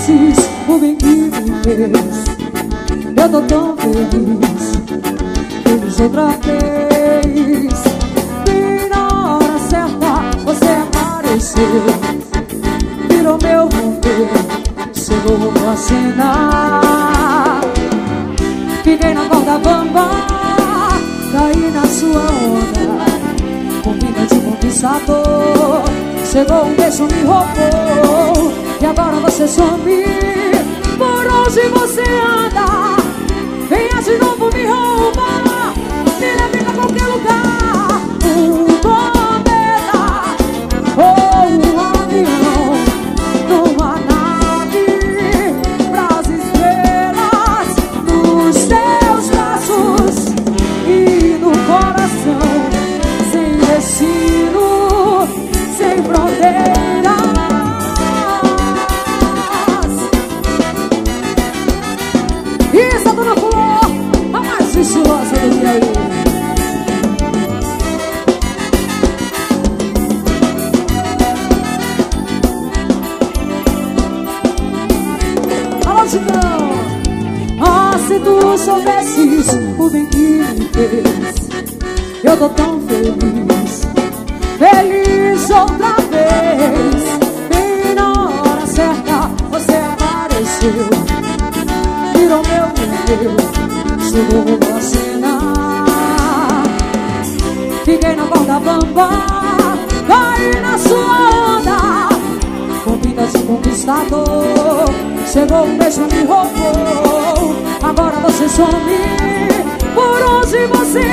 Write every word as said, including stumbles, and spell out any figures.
vezes o bem que me fez. Eu tô tão feliz, feliz outra vez. E na hora certa você apareceu, virou meu roteiro, chegou a cena. Fiquei na corda bamba, caí na sua onda, combina de conquistador. Chegou um beijo, me roubou, e agora você some. Por onde você anda? Venha de novo, me rouba, me leve pra qualquer lugar. Um cometa ou um avião, numa nave pras estrelas, nos teus braços e no coração, sem destino, sem fronteiras. Isso, dona Flor, a mais estilosa do que aí. Alô, Chicão. Ah, se tu soubesses o bem que me fez, eu tô tão feliz, feliz outra vez. Bem na hora certa você apareceu, virou meu pneu, chegou a cena. Fiquei na corda bamba, caí na sua onda, com vida de conquistador. Chegou um beijo, me roubou, agora você some. Por onde você